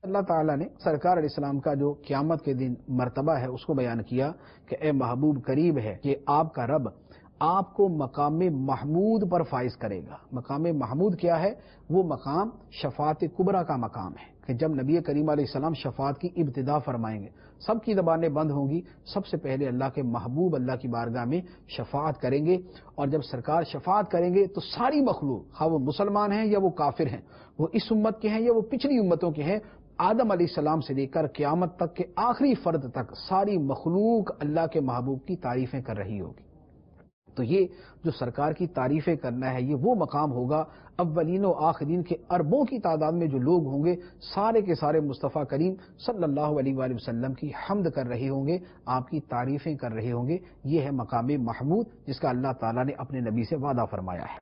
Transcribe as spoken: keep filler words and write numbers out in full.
अल्लाह ताला ने सरकार अलैहिस्सलाम का जो क़यामत के दिन मर्तबा है उसको बयान किया कि ए महबूब, करीब है कि आपका रब आपको मकाम महमूद पर फाइज करेगा। मकाम महमूद क्या है? वो मकाम शफात कुबरा का मकाम है कि जब नबी करीम अलैहिस्सलाम शफात की इब्तिदा फरमाएंगे, सबकी ज़बानें बंद होंगी, सबसे पहले अल्लाह के महबूब अल्लाह की बारगाह में शफात करेंगे। और जब सरकार शफात करेंगे तो सारी मखलूक, हाँ वो मुसलमान हैं या वो काफिर हैं, वो इस उम्मत के हैं या वो पिछली उम्मतों के हैं, आदम अलैहिस्सलाम से लेकर क़यामत तक के आखिरी फर्द तक सारी मखलूक अल्लाह के महबूब की तारीफें कर रही होगी। तो ये जो सरकार की तारीफें करना है, ये वो मकाम होगा। अव्वलीन व आखिरीन के अरबों की तादाद में जो लोग होंगे, सारे के सारे मुस्तफ़ा करीम सल्लल्लाहु अलैहि वसल्लम की हम्द कर रहे होंगे, आपकी तारीफें कर रहे होंगे। ये है मकाम महमूद जिसका अल्लाह ताला ने अपने नबी से वादा फरमाया है।